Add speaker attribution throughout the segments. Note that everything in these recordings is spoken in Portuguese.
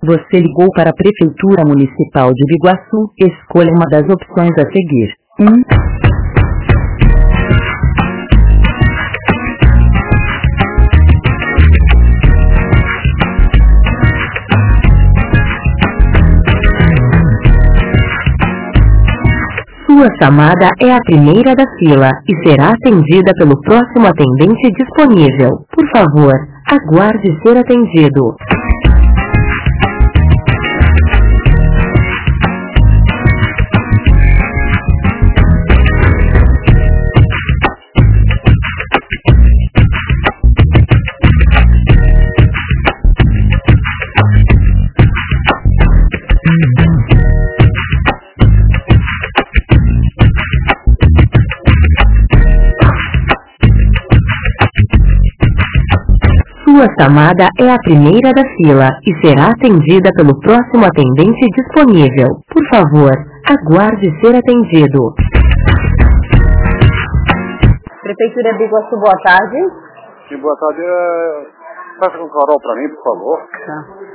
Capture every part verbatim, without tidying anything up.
Speaker 1: Você ligou para a Prefeitura Municipal de Biguaçu. Escolha uma das opções a seguir. um. Sua chamada é a primeira da fila e será atendida pelo próximo atendente disponível. Por favor, aguarde ser atendido. Sua chamada é a primeira da fila e será atendida pelo próximo atendente disponível. Por favor, aguarde ser atendido.
Speaker 2: Prefeitura de Biguaçu, boa tarde.
Speaker 3: Sim, boa tarde. É... Passa com o Carol para mim, por favor.
Speaker 2: Tá.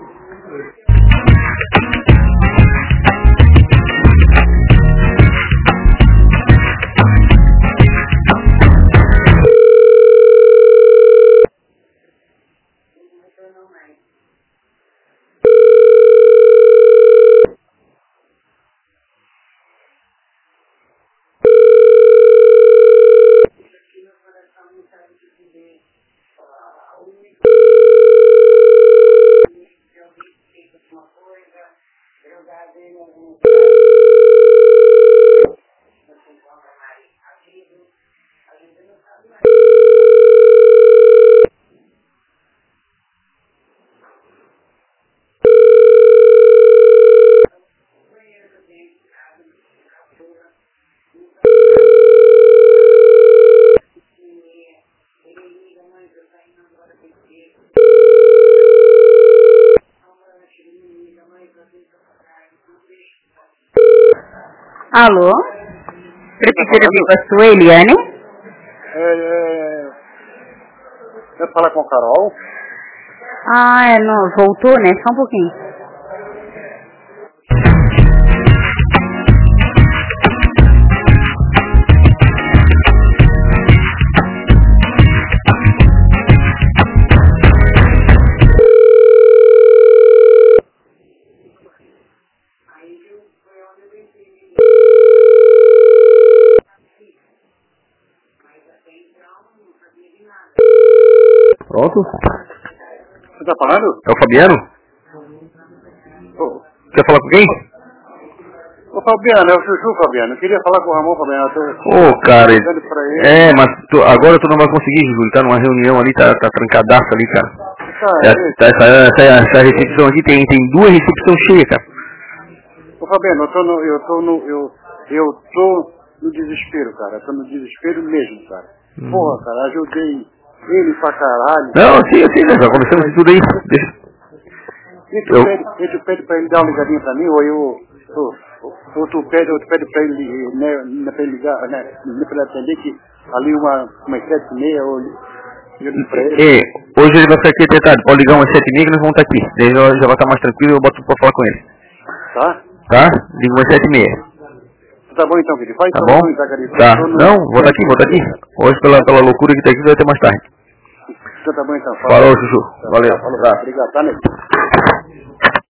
Speaker 4: Alô? Prefeitura de Biguaçu, Eliane?
Speaker 3: É, é... Quer falar com a Carol?
Speaker 4: Ah, é, não, voltou, né? Só um pouquinho.
Speaker 5: Pronto?
Speaker 3: Você tá falando?
Speaker 5: É o Fabiano?
Speaker 3: Ô,
Speaker 5: Quer falar com quem?
Speaker 3: ô Fabiano, é o Chuchu, Fabiano. Eu queria falar com o Ramon, Fabiano. Eu tô...
Speaker 5: Ô, oh, cara, ele...
Speaker 3: pra ele.
Speaker 5: é, mas tu, agora tu não vai conseguir, Juju. Ele tá numa reunião ali, tá, tá trancadaço ali, cara.
Speaker 3: Tá,
Speaker 5: É,
Speaker 3: é,
Speaker 5: tá, essa, essa, essa recepção aqui tem, tem duas recepções cheias, cara.
Speaker 3: Ô Fabiano, eu tô no... Eu tô no... Eu, eu tô no desespero, cara. Eu tô no desespero mesmo, cara.
Speaker 5: Hum.
Speaker 3: Porra, cara, ajudei ele pra caralho.
Speaker 5: Não, sim, eu sei, né? Já começamos isso tudo aí. Deixa.
Speaker 3: E tu,
Speaker 5: Eu...
Speaker 3: pede, e tu pede pra ele dar uma ligadinha pra mim, ou eu... Ou, ou tu pede, ou tu pede pra ele, né, né, pra ele ligar, né, né, pra ele atender que ali uma, umas sete e meia, ou eu ligo pra ele.
Speaker 5: É, hoje ele vai ficar aqui até tarde. Pode ligar umas sete e meia que nós vamos estar aqui. Daí já, já vai estar mais tranquilo e eu boto pra falar com ele.
Speaker 3: Tá?
Speaker 5: Tá? Liga umas sete e meia.
Speaker 3: Tá bom então, filho. Faz
Speaker 5: Tá
Speaker 3: só
Speaker 5: bom?
Speaker 3: um, Zacarias.
Speaker 5: Tá.
Speaker 3: No...
Speaker 5: Não, vou estar aqui, vou estar aqui. Hoje pela, pela loucura que tá aqui vai ter mais tarde.
Speaker 3: Então tá bom então.
Speaker 5: Falou, Chuchu. Valeu.
Speaker 3: Falou. Obrigado, tá, nego?